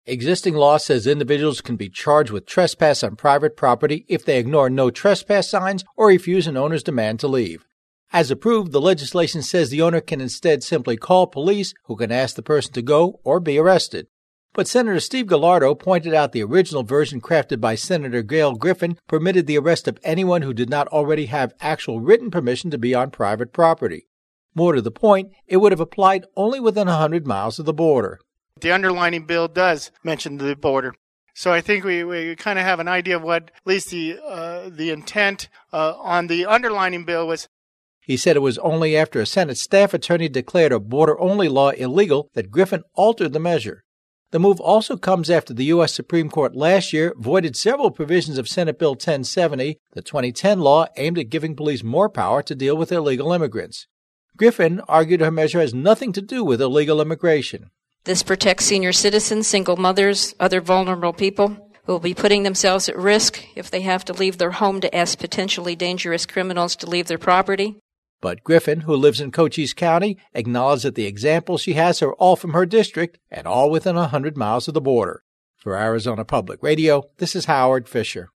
Existing law says individuals can be charged with trespass on private property if they ignore no trespass signs or refuse an owner's demand to leave. As approved, the legislation says the owner can instead simply call police, who can ask the person to go or be arrested. But Senator Steve Gallardo pointed out the original version crafted by Senator Gail Griffin permitted the arrest of anyone who did not already have actual written permission to be on private property. More to the point, it would have applied only within 100 miles of the border. The underlining bill does mention the border. So I think we kind of have an idea of what at least the intent on the underlining bill was. He said it was only after a Senate staff attorney declared a border-only law illegal that Griffin altered the measure. The move also comes after the U.S. Supreme Court last year voided several provisions of Senate Bill 1070, the 2010 law aimed at giving police more power to deal with illegal immigrants. Griffin argued her measure has nothing to do with illegal immigration. This protects senior citizens, single mothers, other vulnerable people who will be putting themselves at risk if they have to leave their home to ask potentially dangerous criminals to leave their property. But Griffin, who lives in Cochise County, acknowledged that the examples she has are all from her district and all within 100 miles of the border. For Arizona Public Radio, this is Howard Fisher.